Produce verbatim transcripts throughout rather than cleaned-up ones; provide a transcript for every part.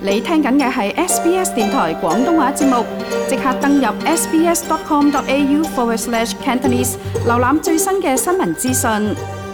你聽緊嘅係 S B S 電台廣東話節目，即刻登入 sbs.com.au forward slash Cantonese， 瀏覽最新嘅新聞資訊。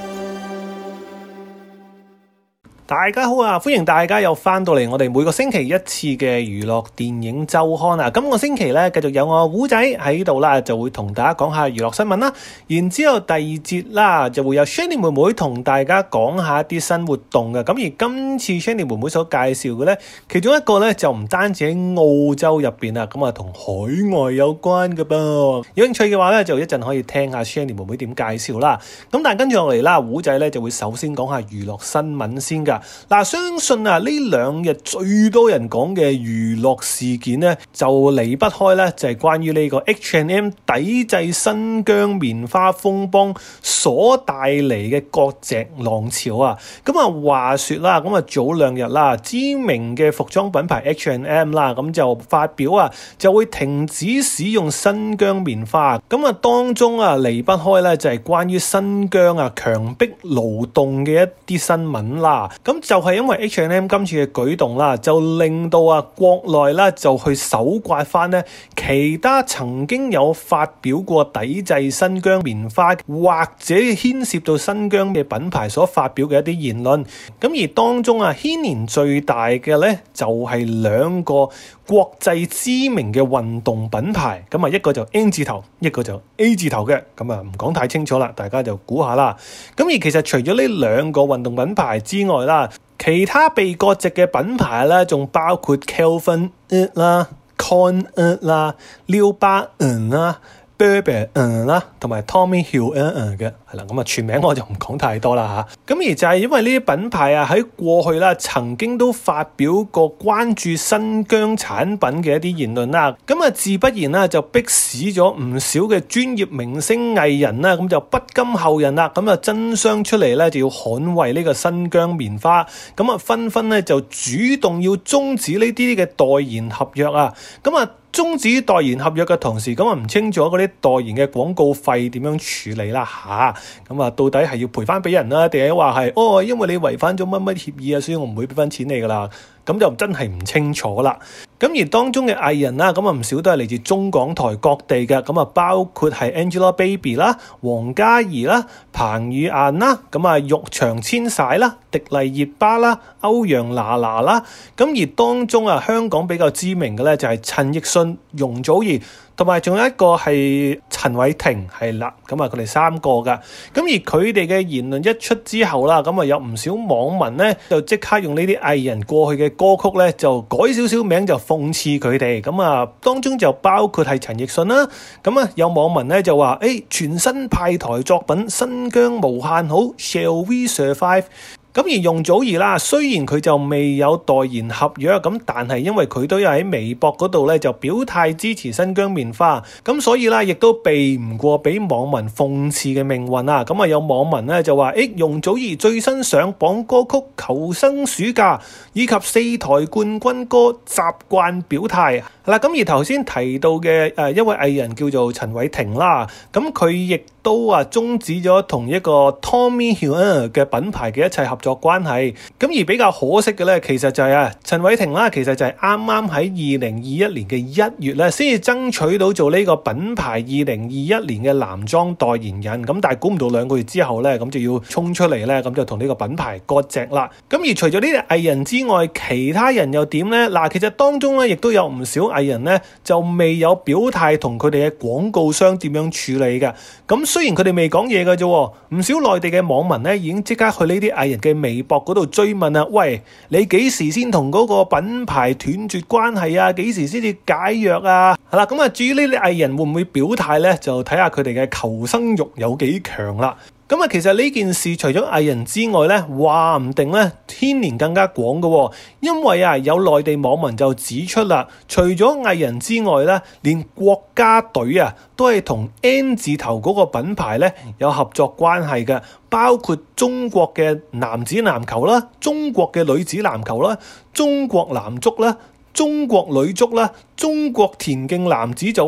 大家好啊，歡迎大家又翻到嚟我哋每個星期一次嘅娛樂電影週刊啊！今個星期咧繼續有我胡仔喺度啦，就會同大家講下娛樂新聞啦。然之後第二節啦，就會有 Shanny 妹妹同大家講下一啲新活動嘅。咁而今次 Shanny 妹妹所介紹嘅咧，其中一個咧就唔單止喺澳洲入邊啊，咁啊同海外有關嘅噃。有興趣嘅話咧，就一陣可以聽下 Shanny 妹妹點介紹啦。咁但係跟住落嚟啦，胡仔咧就會首先講下娛樂新聞先㗎。嗱，相信啊呢兩日最多人講嘅娛樂事件咧，就離不開咧就係關於呢個 H and M 抵制新疆棉花風波所帶嚟嘅割蓆浪潮啊！咁啊話說啦，咁啊早兩日啦，知名嘅服裝品牌 H and M 啦，咁就發表啊就會停止使用新疆棉花。咁啊當中啊離不開咧就係關於新疆啊強迫勞動嘅一啲新聞啦。咁就係因為 H and M 今次嘅舉動啦，就令到啊國內啦就去搜刮翻呢其他曾經有發表過抵制新疆棉花或者牽涉到新疆嘅品牌所發表嘅一啲言論。咁而當中啊牽連最大嘅呢，就係兩個國際知名嘅運動品牌。咁啊一個就 N 字頭，一個就 A 字頭嘅。咁啊唔講太清楚啦，大家就估下啦。咁而其實除咗呢兩個運動品牌之外啦，其他被割蓆嘅品牌咧，仲包括 Calvin 啦、Con 啦、New Balance 啦、Burberry 啦，同埋 Tommy Hilfiger 嘅，係啦，咁啊全名我就唔講太多啦嚇。咁而就係因為呢啲品牌啊，喺過去啦曾經都發表過關注新疆產品嘅一啲言論啦，咁啊自不然啦就迫使咗唔少嘅專業明星藝人啦，咁就不甘後人啦，咁啊爭相出嚟咧就要捍衛呢個新疆棉花，咁啊紛紛咧就主動要終止呢啲嘅代言合約啊，咁啊終止代言合約嘅同時，咁啊唔清楚嗰啲代言嘅廣告費點樣處理啦吓，咁啊到底係要賠翻俾人啦，定係話係哦因為你違反咗乜乜協議啊，所以我唔會俾翻錢你噶啦，咁就真係唔清楚啦。咁而當中嘅藝人啦，咁啊唔少都係嚟自中港台各地嘅，咁啊包括係 Angelababy 啦、王嘉儀啦、彭于晏啦，咁啊玉祥千璽啦、迪麗熱巴啦、歐陽娜娜啦，咁而當中啊香港比較知名嘅咧就係陳奕迅、容祖兒，同埋仲有一個係陳偉霆，係啦，咁啊佢哋三個噶。咁而佢哋嘅言論一出之後啦，咁啊有唔少網民咧就即刻用呢啲藝人過去嘅歌曲咧就改少少名就諷刺佢哋。咁啊當中就包括係陳奕迅啦，咁啊有網民咧就話誒、欸、全新派台作品新疆無限好 Shall We Survive。咁而容祖兒啦，雖然佢就未有代言合約，咁但係因為佢都有喺微博嗰度咧就表態支持新疆棉花，咁所以啦亦都避唔過俾網民諷刺嘅命運啊！咁啊有網民咧就話：誒、欸、容祖兒最新上榜歌曲《求生暑假》以及四台冠軍歌習慣表態。係啦，咁而頭先提到嘅誒一位藝人叫做陳偉霆啦，咁佢亦都啊終止咗同一個 Tommy Hilfiger 嘅品牌嘅一切合作關係。咁而比較可惜嘅咧，其實就係啊陳偉霆啦，其實就係啱啱喺二零二一年嘅一月咧，先至爭取到做呢個品牌二零二一年嘅男裝代言人。咁但係估唔到兩個月之後咧，咁就要衝出嚟咧，咁就同呢個品牌割蓆啦。咁而除咗呢啲藝人之外，其他人又點咧？嗱，其實當中咧亦都有唔少藝人咧就未有表態同佢哋嘅廣告商點樣處理嘅。咁雖然佢哋未講嘢嘅啫，唔少內地嘅網民咧已經即刻去呢啲藝人嘅微博嗰度追問啊，喂，你幾時先同嗰個品牌斷絕關係啊？幾時先至解約啊？係啦，咁啊至於呢啲藝人會唔會表態咧，就睇下佢哋嘅求生欲有幾強啦。咁啊，其實呢件事除咗藝人之外咧，話唔定咧牽連更加廣嘅，因為啊有內地網民就指出啦，除咗藝人之外咧，連國家隊啊都係同 N 字頭嗰個品牌咧有合作關係嘅，包括中國嘅男子籃球啦、中國嘅女子籃球啦、中國男足啦、中國女足啦、中國田徑男子組啦、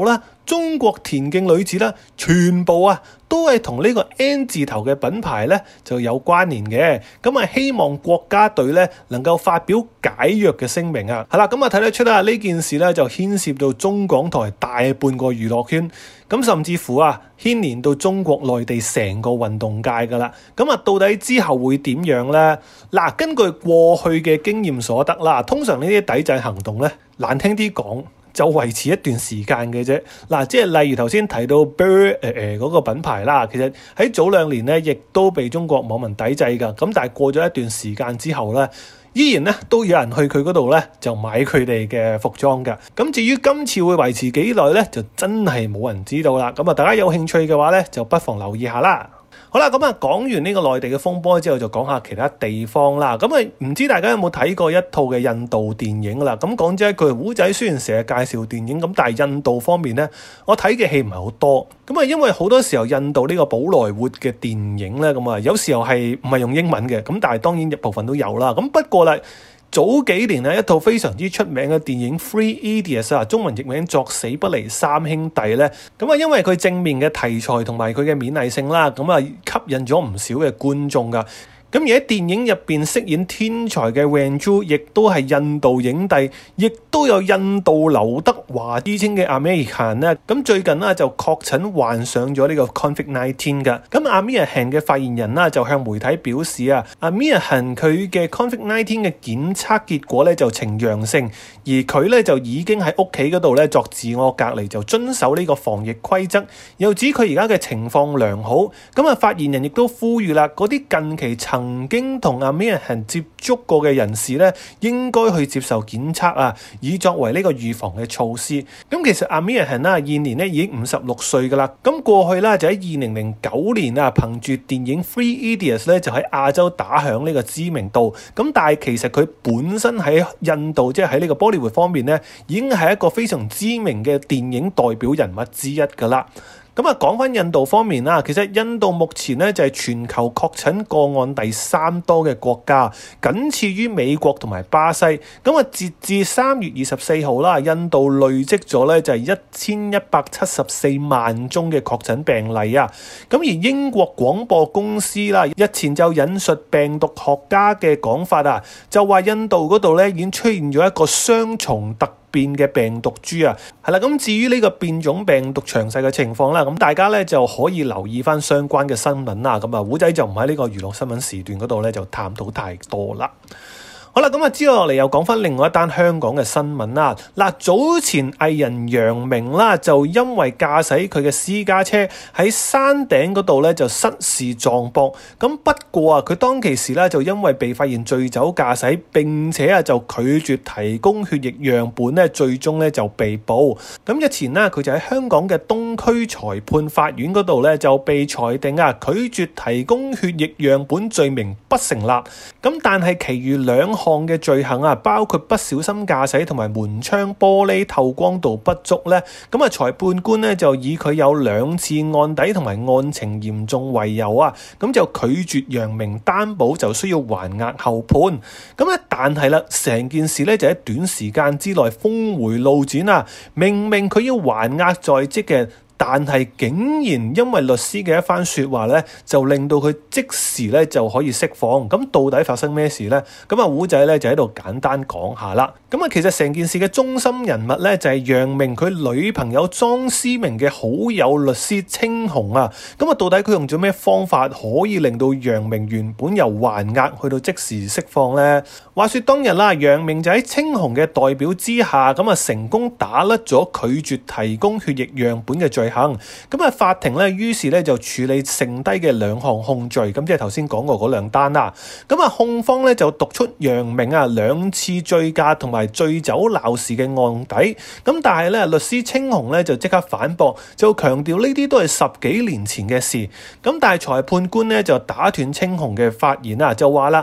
中國田徑女子啦，全部啊都係同呢個 N 字頭嘅品牌咧就有關聯嘅。咁啊，希望國家隊咧能夠發表解約嘅聲明啊。係啦，咁啊睇得出啦，呢件事咧就牽涉到中港台大半個娛樂圈，咁甚至乎啊牽連到中國內地成個運動界噶啦。咁啊，到底之後會點樣咧？嗱，根據過去嘅經驗所得啦，通常呢啲抵制行動咧，難聽啲講，就維持一段時間嘅啫。嗱，即係例如頭先提到 Bird 誒誒嗰個品牌啦，其實喺早兩年咧，亦都被中國網民抵制㗎。咁但係過咗一段時間之後咧，依然咧都有人去佢嗰度咧就買佢哋嘅服裝㗎。咁至於今次會維持幾耐咧，就真係冇人知道啦。咁啊，大家有興趣嘅話咧，就不妨留意下啦。好啦，咁啊講完呢個內地嘅風波之後，就講下其他地方啦。咁啊，唔知大家有冇睇過一套嘅印度電影啦？咁講真一句，胡仔雖然成日介紹電影，咁但係印度方面咧，我睇嘅戲唔係好多。咁啊，因為好多時候印度呢個寶萊塢嘅電影咧，咁啊有時候係唔係用英文嘅，咁但係當然一部分都有啦。咁不過咧，早幾年咧一套非常之出名嘅電影《Three Idiots》啊，中文譯名作死不離三兄弟咧，咁啊因為佢正面嘅題材同埋佢嘅勉勵性啦，咁啊吸引咗唔少嘅觀眾噶。咁而喺電影入邊飾演天才嘅 Ranju 亦都係印度影帝，亦都有印度劉德華之稱嘅 Aamir Khan 咧。咁最近咧就確診患上咗呢個 Covid 十九 嘅。咁 Aamir Khan 嘅發言人啦就向媒體表示啊 ，Aamir Khan 佢嘅 Covid 十九 嘅檢測結果咧就呈陽性，而佢咧就已經喺屋企嗰度咧作自我隔離，就遵守呢個防疫規則。又指佢而家嘅情況良好。咁啊，發言人亦都呼籲啦，嗰啲近期曾曾經同 Aamir Khan 接觸過嘅人士咧，應該去接受檢測啊，以作為呢個預防嘅措施。咁其實 Aamir Khan 啦，現年咧已經五十六歲噶啦。咁過去啦，就喺二零零九年啊，憑住電影《Three Idiots》咧，就喺亞洲打響呢個知名度。咁但係其實佢本身喺印度，即係喺呢個 Bollywood 方面咧，已經係一個非常知名嘅電影代表人物之一噶啦。咁啊，講翻印度方面啦，其實印度目前咧就係全球確診個案第三多嘅國家，僅次於美國同埋巴西。咁啊，截至三月二十四號啦，印度累積咗咧就係一千一百七十四萬宗嘅確診病例啊。咁而英國廣播公司啦，日前就引述病毒學家嘅講法啊，就話印度嗰度咧已經出現咗一個雙重突變嘅病毒株啊，係啦。咁至於呢個變種病毒詳細嘅情況啦，咁大家咧就可以留意翻相關嘅新聞啦。咁啊，胡仔就唔喺呢個娛樂新聞時段嗰度咧就探討太多啦。好啦，咁啊，接落嚟又講翻另外一單香港嘅新聞啦。嗱，早前藝人楊明啦，就因為駕駛佢嘅私家車喺山頂嗰度咧就失事撞壆。咁不過啊，佢當其時咧就因為被發現醉酒駕駛，並且啊就拒絕提供血液樣本咧，最終咧就被捕。咁日前呢，佢就喺香港嘅東區裁判法院嗰度咧就被裁定啊拒絕提供血液樣本罪名不成立。咁但係其餘兩項嘅罪行啊，包括不小心駕駛同埋門窗玻璃透光度不足咧，咁啊裁判官咧就以佢有兩次案底同埋案情嚴重為由啊，咁就拒絕楊明擔保，就需要還押後判。咁咧但係啦，成件事咧就喺短時間之內峰回路轉啊！明明佢要還押在即嘅，但係竟然因為律師嘅一番說話咧，就令到佢即時咧就可以釋放。咁到底發生咩事咧？咁啊，胡仔咧就喺度簡單講下啦。咁啊，其實成件事嘅中心人物咧就係楊明佢女朋友莊思明嘅好友律師清洪啊。咁啊，到底佢用咗咩方法可以令到楊明原本由還押去到即時釋放咧？話說當日啦，楊明就喺清洪嘅代表之下，咁啊成功打甩咗拒絕提供血液樣本嘅罪行。咁啊，法庭咧於是咧就處理剩低嘅兩項控罪，咁即係頭先講過嗰兩單啦。咁啊，控方咧就讀出楊明啊兩次醉駕同埋醉酒鬧事嘅案底。咁但係咧，律師清洪咧就即刻反駁，就強調呢啲都係十幾年前嘅事。咁但係裁判官咧就打斷清洪嘅發言啊，就話啦，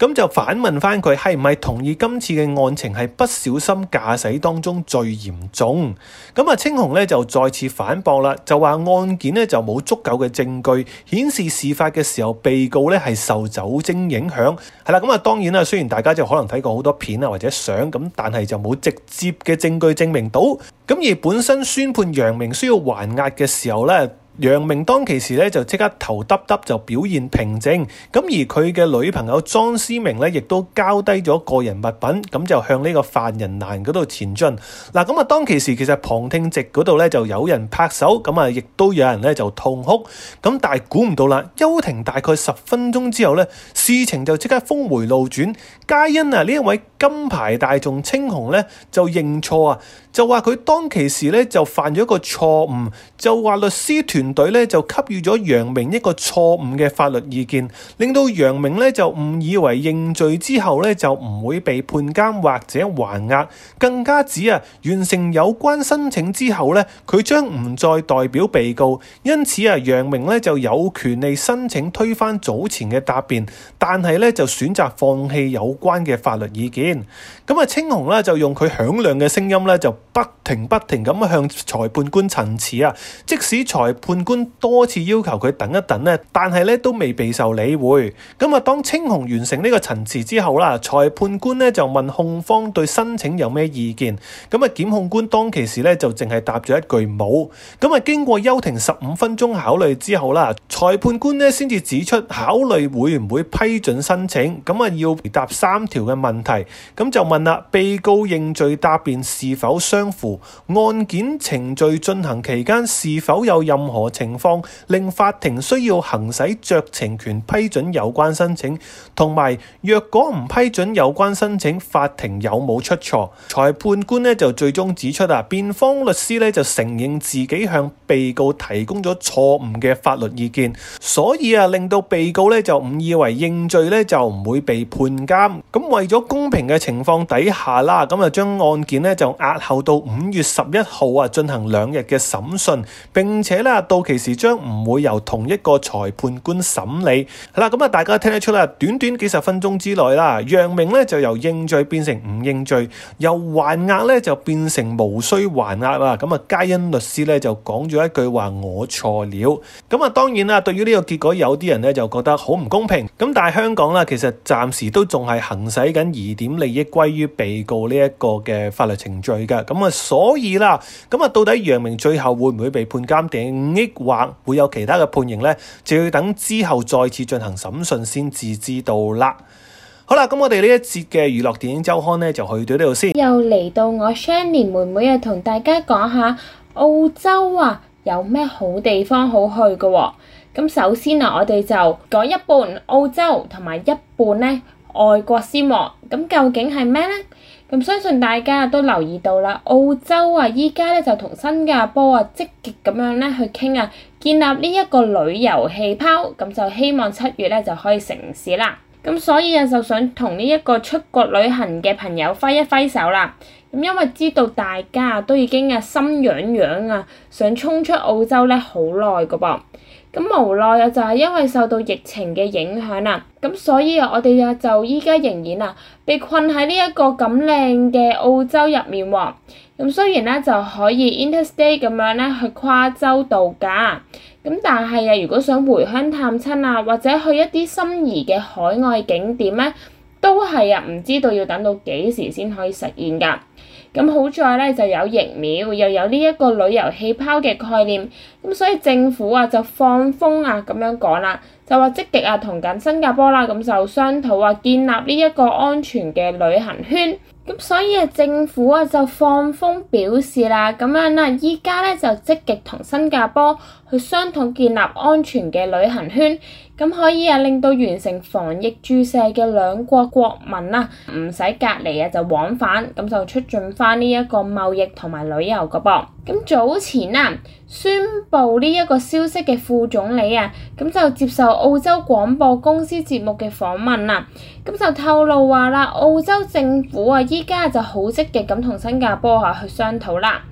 咁就反問翻佢係唔係同意今次嘅案情係不小心駕駛當中最嚴重。咁啊，青紅咧就再次反駁啦，就話案件咧就冇足夠嘅證據顯示事發嘅時候被告咧係受酒精影響。係啦，咁啊當然啦，雖然大家就可能睇過好多片啊或者相咁，但係就冇直接嘅證據證明到。咁而本身宣判楊明需要還押嘅時候咧，楊明當其時咧就即刻頭耷耷就表現平靜，咁而佢嘅女朋友莊思明咧亦都交低咗個人物品，咁就向呢個犯人欄嗰度前進。嗱，咁啊當其時其實旁聽席嗰度咧就有人拍手，咁啊亦都有人咧就痛哭，咁但係估唔到啦，休庭大概十分鐘之後咧，事情就即刻峰回路轉，皆因啊呢一位金牌大眾青紅咧就認錯啊，就話佢當其時咧就犯咗一個錯誤，就話律師團隊咧就給予咗楊明一個錯誤嘅法律意見，令到楊明咧就誤以為認罪之後咧就唔會被判監或者還押，更加指啊完成有關申請之後咧，佢將唔再代表被告，因此啊楊明咧就有權利申請推翻早前嘅答辯，但係咧就選擇放棄有關嘅法律意見。咁啊青紅咧就用佢響亮嘅聲音咧就不停不停咁向裁判官陳詞啊，即使裁判官多次要求佢等一等咧，但係咧都未備受理會。咁啊，當青紅完成呢個陳詞之後啦，裁判官咧就問控方對申請有咩意見。咁啊，檢控官當其時咧就淨係答咗一句冇。咁啊，經過休庭十五分鐘考慮之後啦，裁判官咧先至指出考慮會唔會批准申請。咁啊，要回答三條嘅問題。咁就問啦，被告認罪答辯是否相符？案件程序進行期間是否有任何情況令法庭需要行使酌情權批准有關申請？同埋若果唔批准有關申請，法庭有冇出錯？裁判官呢就最終指出啊，辯方律師呢就承認自己向被告提供咗錯誤嘅法律意見，所以啊令到被告呢就誤以為認罪呢就唔會被判監。咁為咗公平嘅情況底下啦，咁啊將案件呢就押後到五月十一號啊進行兩日嘅審訊，並且咧到期時將唔會由同一個裁判官審理。係啦，咁啊大家聽得出啦，短短幾十分鐘之內啦，楊明咧就由認罪變成唔認罪，由還押咧就變成無需還押啦。咁啊，皆因律師咧就講咗一句話我錯了。咁啊，當然啦，對於呢個結果，有啲人咧就覺得好唔公平。咁但係香港啦，其實暫時都仲係行使緊疑點利益歸於被告呢一個嘅法律程序嘅。咁啊，所以啦，咁啊，到底楊明最後會唔會被判監定抑或會有其他嘅判刑呢？就要等之後再次進行審訊先至知道啦。好啦，咁我哋呢一節嘅娛樂電影週刊呢，就去到呢度先。 又嚟到我 Shanny 妹妹啊，同大家講下澳洲啊有咩好地方好去嘅喎。咁首先啊，我哋就講一半澳洲同埋一半呢外國先喎。咁究竟係咩呢？咁相信大家都留意到啦，澳洲啊依家咧就同新加坡啊積極咁樣咧去傾啊，建立呢一個旅遊氣泡，咁就希望七月咧就可以成事啦。咁所以啊就想同呢一個出國旅行嘅朋友揮一揮手啦。咁因為知道大家都已經啊心癢癢啊，想衝出澳洲咧好耐噶噃。咁無奈啊，就係因為受到疫情嘅影響啦，咁所以啊，我哋啊就依家仍然啊被困喺呢一個咁靚嘅澳洲入面喎。咁雖然咧就可以 interstate 咁樣咧去跨州度假，咁但係啊，如果想回鄉探親啊，或者去一啲心儀嘅海外景點咧，都係啊唔知道要等到幾時先可以實現㗎。咁好在咧就有疫苗，又有呢一個旅遊氣泡嘅概念，咁所以政府啊就放風啊咁樣講啦，就話積極啊同緊新加坡啦，咁就商討啊建立呢一個安全嘅旅行圈。咁所以啊政府啊就放風表示啦，咁樣啦，依家咧就積極同新加坡去商討建立安全嘅旅行圈，咁可以啊令到完成防疫注射嘅兩國國民啊唔使隔離啊就往返，咁就促進翻呢一個貿易同埋旅遊噶噃。咁早前啊宣布呢一個消息嘅副總理啊，咁就接受澳洲廣播公司節目嘅訪問啦，咁就透露話啦，澳洲政府啊依家就好積極咁同新加坡啊去商討啦。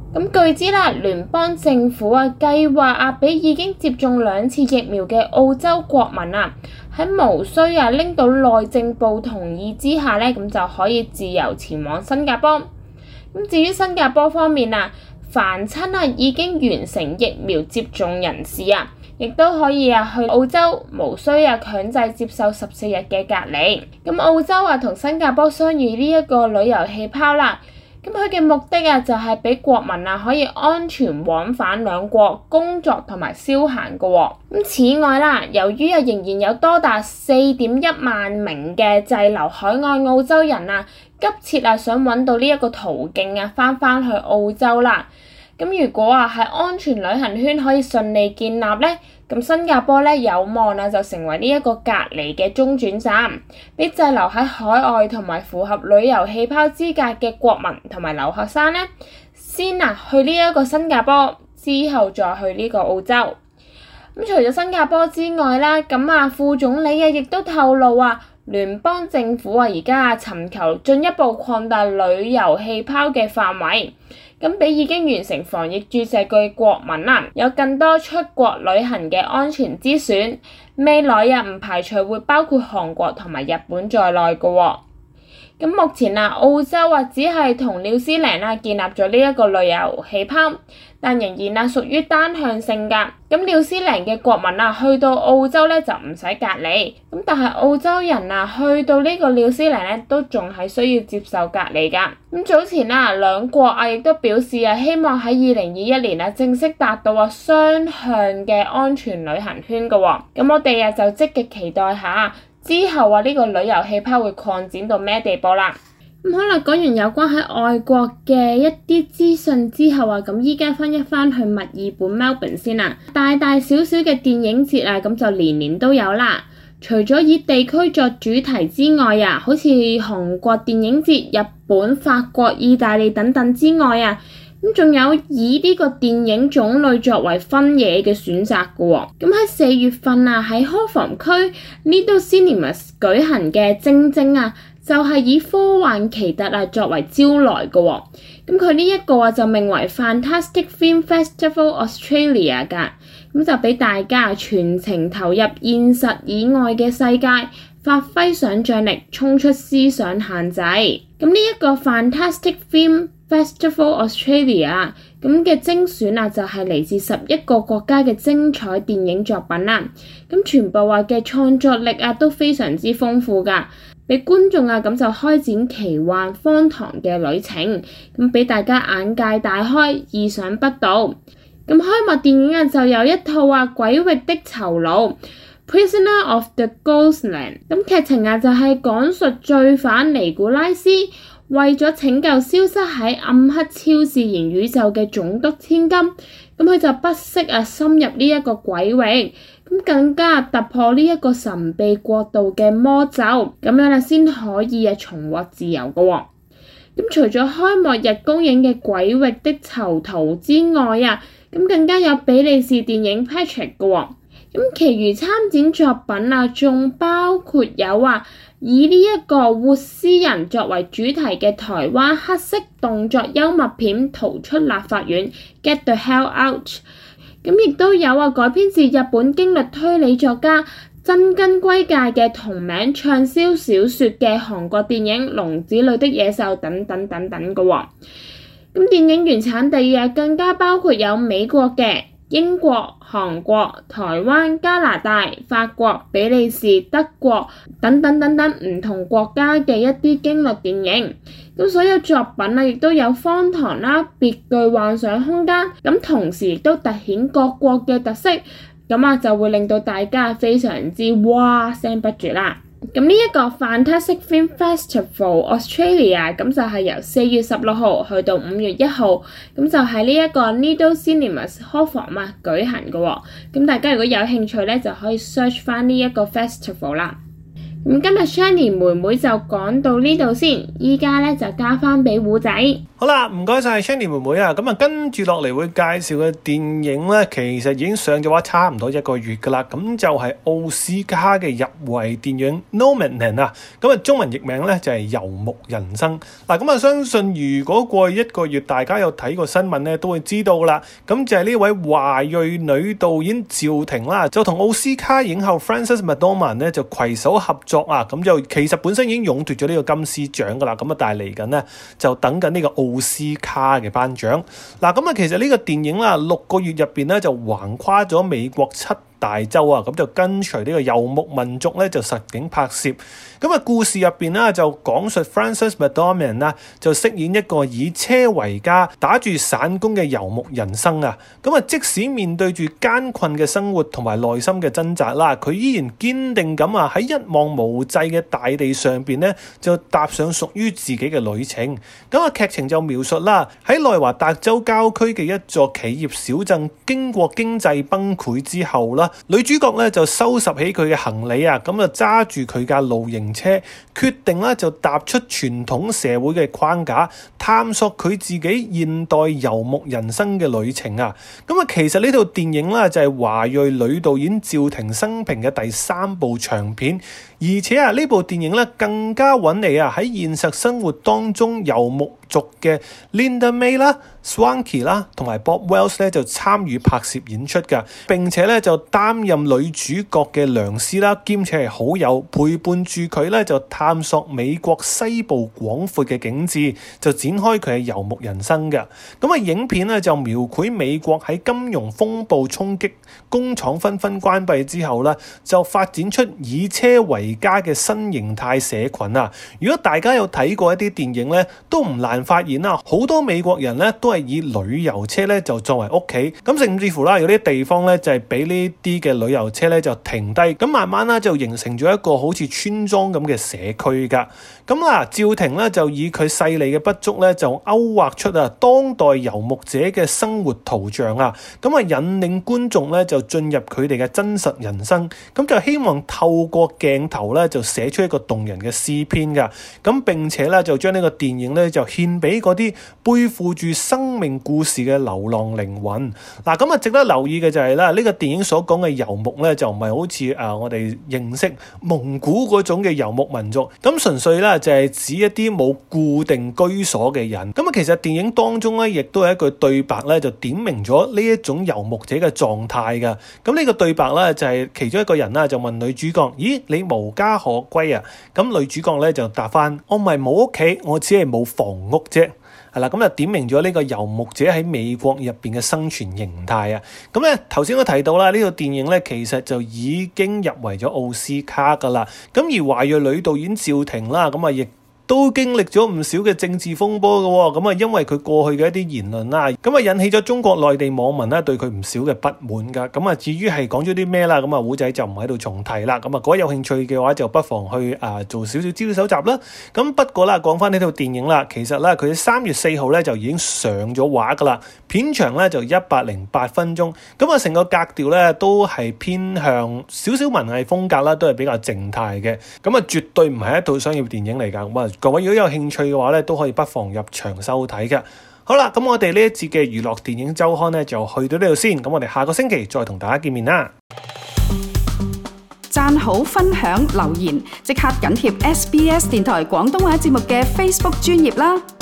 咁據知啦，聯邦政府啊計劃啊俾已經接種兩次疫苗嘅澳洲國民啊喺無需啊拎到內政部同意之下咧，咁就可以自由前往新加坡。咁至於新加坡方面啊，凡親啊已經完成疫苗接種人士啊，亦都可以啊去澳洲，無需啊強制接受十四日嘅隔離。咁澳洲啊同新加坡相遇呢一個旅遊氣泡啦。咁佢嘅目的啊，就係俾國民啊可以安全往返兩國工作同埋消閒嘅喎。咁此外啦，由於啊仍然有多達四點一萬名嘅滯留海外澳洲人啊，急切啊想揾到呢一個途徑啊，翻返去澳洲啦。咁如果啊喺安全旅行圈可以順利建立咧，咁新加坡咧有望啊就成為呢一個隔離嘅中轉站，俾滯留喺海外同埋符合旅遊氣泡資格嘅國民同埋留學生咧，先啊去呢一個新加坡，之後再去呢個澳洲。咁除咗新加坡之外啦，咁啊副總理啊亦都透露啊，聯邦政府啊而家啊尋求進一步擴大旅遊氣泡嘅範圍。咁俾已經完成防疫注射嘅國民啊，有更多出國旅行嘅安全之選。未來啊，唔排除會包括韓國同埋日本在內嘅喎。咁目前啊，澳洲啊只係同紐西蘭啊建立咗呢一個旅遊氣泡，但仍然啊屬於單向性㗎。咁紐西蘭嘅國民啊去到澳洲咧就唔使隔離，咁但係澳洲人啊去到呢個紐西蘭咧都仲係需要接受隔離㗎。咁早前啊兩國啊亦都表示啊希望喺二零二一年啊正式達到啊雙向嘅安全旅行圈㗎喎。咁我哋啊就積極期待下之後啊呢個旅遊氣泡會擴展到咩地步啦。咁好啦，講完有關喺外國嘅一啲資訊之後啊，咁依家翻一翻去墨爾本 Melbourne 先啦。大大小小嘅電影節啊，咁就年年都有啦。除咗以地區作主題之外啊，好似韓國電影節、日本、法國、意大利等等之外啊，咁仲有以呢個電影種類作為分野嘅選擇嘅喎。咁喺四月份啊，喺康房區 Nido Cinemas 舉行嘅正正啊，就係以科幻奇特啊作為招來嘅喎。咁佢呢一個啊就名為 Fantastic Film Festival Australia 㗎。咁就俾大家全程投入現實以外嘅世界，發揮想像力，衝出思想限制。咁呢一個 Fantastic Film Festival Australia 咁嘅精選啊，就係嚟自十一個國家嘅精彩電影作品啦。咁全部話嘅創作力啊都非常之豐富㗎，俾觀眾啊咁就開展奇幻荒唐嘅旅程，咁俾大家眼界大開，意想不到。咁開幕電影啊就有一套啊鬼域的囚牢 Prisoner of the Ghostland。咁劇情啊就係講述罪犯尼古拉斯為咗拯救消失喺暗黑超自然宇宙嘅總督千金，咁佢就不惜啊深入呢一個鬼域，咁更加突破呢一個神秘國度嘅魔咒，咁樣啊先可以啊重獲自由嘅喎。咁除咗開幕日公映嘅鬼域的囚徒之外啊，咁更加有比利時電影 Patrick 嘅喎。咁其餘參展作品啊，仲包括有啊，以呢一個活屍人作為主題嘅台灣黑色動作幽默片《逃出立法院》Get the Hell Out。咁亦都有啊，改編自日本驚慄推理作家真根圭介嘅同名暢銷小説嘅韓國電影《籠子裏的野獸》等等等等嘅喎。咁電影原產地啊，更加包括有美國嘅、英國、韓國、台灣、加拿大、法國、比利時、德國等等等等唔同國家嘅一啲驚慄電影。咁所有作品啊，亦都有荒唐啦，別具幻想空間，咁同時亦都突顯各國嘅特色，咁啊就會令到大家非常之哇聲不絕啦。咁呢一個 Fantastic Film Festival Australia 咁就係由四月十六號去到五月一號，咁就喺呢一個 Nido Cinemas Hawthorn 啊舉行嘅喎。咁大家如果有興趣咧，就可以 search 翻呢一個 festival 啦。咁今日 Shanny 妹妹就講到呢度先，依家咧就交翻俾胡仔。 好啦，唔該晒 Shanny 妹妹啊，咁啊跟住落嚟會介紹嘅電影呢，其實已經上咗畫差唔多一個月噶啦，咁就係奧斯卡嘅入圍電影 Nomadland 啊，咁啊中文譯名呢就係遊牧人生。嗱，咁啊相信如果過去一個月大家有睇過新聞呢，都會知道啦，咁就係呢位華裔女導演趙婷啦，就同奧斯卡影后 Frances McDormand 呢就攜手合作啊，咁就其實本身已經勇奪咗呢個金獅獎噶啦，咁啊但係嚟緊呢，就等緊呢個奧奧斯卡嘅頒獎。嗱，咁啊其實呢個電影啦，六個月入邊咧就橫跨咗美國七大洲啊，咁就跟隨呢個遊牧民族咧就實景拍攝。咁啊故事入邊咧就講述 Frances McDormand 啦，就飾演一個以車為家、打住散工嘅遊牧人生啊。咁啊即使面對住艱困嘅生活同埋內心嘅掙扎啦，佢依然堅定咁啊喺一望無際嘅大地上邊咧就踏上屬於自己嘅旅程。咁啊劇情就描述啦，喺內華達州郊區嘅一座企業小鎮經過經濟崩潰之後啦，女主角咧就收拾起佢嘅行李啊，咁就揸住佢架露營車，決定咧就踏出傳統社會嘅框架，探索佢自己現代遊牧人生嘅旅程啊。咁啊，其實呢套電影咧就係華裔女導演趙婷生平嘅第三部長片，而且啊呢部電影咧更加揾嚟啊喺現實生活當中遊牧族嘅 Linda May 啦、Swanky 啦同埋 Bob Wells 咧就參與拍攝演出㗎，並且咧就擔任女主角嘅良師啦，兼且係好友，陪伴住佢咧就探索美國西部廣闊嘅景致，就展開佢嘅遊牧人生嘅。咁啊影片咧就描繪美國喺金融風暴衝擊、工廠紛紛關閉之後咧，就發展出以車為家嘅新形態社群啊！如果大家有睇過一啲電影咧，都唔難發現啦，好多美國人咧都係以旅遊車咧就作為屋企，咁甚至乎啦有啲地方咧就係俾呢啲嘅旅遊車咧就停低，咁慢慢啦就形成咗一個好似村莊咁嘅社區噶。咁啊趙婷咧就以佢細膩嘅筆觸咧就勾畫出啊當代遊牧者嘅生活圖像啊，咁啊引領觀眾咧就進入佢哋嘅真實人生，咁就希望透過鏡頭咧就寫出一個動人嘅詩篇噶，咁並且咧就將呢個電影咧就獻俾嗰啲背負住生命故事嘅流浪靈魂。嗱，咁啊值得留意嘅就係啦，呢個電影所講嘅遊牧咧就唔係好似誒我哋認識蒙古嗰種嘅遊牧民族，咁純粹咧就係指一啲冇固定居所嘅人。咁啊其實電影當中咧亦都有一句對白咧就點明咗呢一種遊牧者嘅狀態噶。咁呢個對白咧就係其中一個人啦就問女主角：咦，你無家可歸啊？咁女主角咧就答翻：我唔係冇屋企，我只係冇房屋啫。係啦，咁就點明咗呢個遊牧者喺美國入邊嘅生存形態啊！咁咧頭先都提到啦，呢套電影咧其實就已經入圍咗奧斯卡噶啦。咁而華裔女導演趙婷啦，咁啊亦都經歷咗唔少嘅政治風波嘅喎，咁啊因為佢過去嘅一啲言論啦，咁啊引起咗中國內地網民咧對佢唔少嘅不滿㗎。咁啊至於係講咗啲咩啦，咁啊胡仔就唔喺度重提啦。咁啊如果有興趣嘅話，就不妨去啊做少少資料搜集啦。咁不過啦，講翻呢套電影啦，其實咧佢三月四號咧就已經上咗畫㗎啦，片長咧就一百零八分鐘，咁啊成個格調咧都係偏向少少文藝風格啦，都係比較靜態嘅。咁啊絕對唔係一套商業電影嚟㗎。咁啊各位如果有興趣嘅話咧，都可以不妨入場收睇嘅。好啦，咁我哋呢一節嘅娛樂電影週刊咧就去到呢度先。咁我哋下個星期再同大家見面啦。 讚好、分享、留言，即刻緊貼 S B S 電台廣東話節目嘅 Facebook 專頁啦。